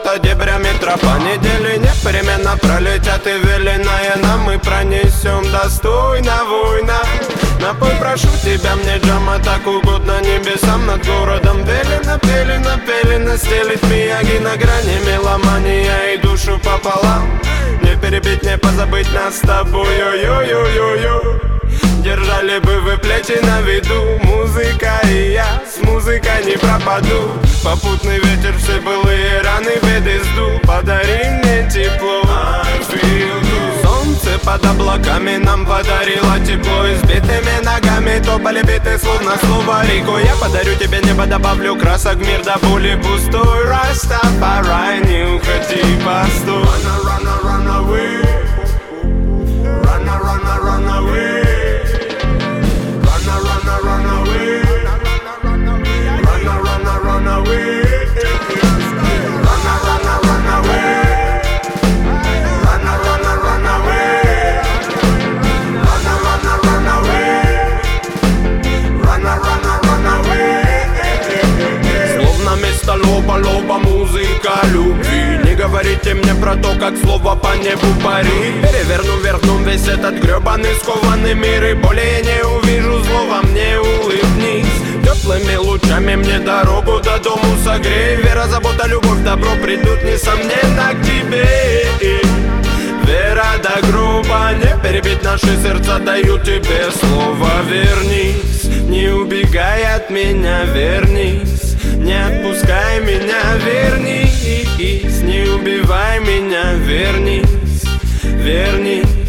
золото дебрями тропа. Недели непременно пролетят, и веленая нам мы пронесем достойно война. Напой, прошу тебя, мне джама так угодно небесам над городом. Велено, пелено, пелено стелит мияги на грани меломания и душу пополам. Не перебить, не позабыть нас с тобой, ой-ой-ой-ой-ой. Держали бы вы плечи на виду, музыка и я, с музыкой не пропаду. Попутный ветер все былые раны беды сду. Подари мне тепло, I feel good. Солнце под облаками нам подарило тепло. Избитыми ногами топали биты, словно слово рекой. Я подарю тебе небо, добавлю красок, мир до боли пустой. Растафарай, не уходи, постой. Run away, run away. Лоба, музыка любви. Не говорите мне про то, как слово по небу парит. Переверну вверх дном весь этот гребаный скованный мир, и более не увижу злого, мне улыбнись. Теплыми лучами мне дорогу до дому согрей. Вера, забота, любовь, добро придут несомненно к тебе. Вера до гроба, не перебить наши сердца, даю тебе слово. Вернись, не убегай от меня, вернись. Не отпускай меня, вернись, не убивай меня, вернись, вернись.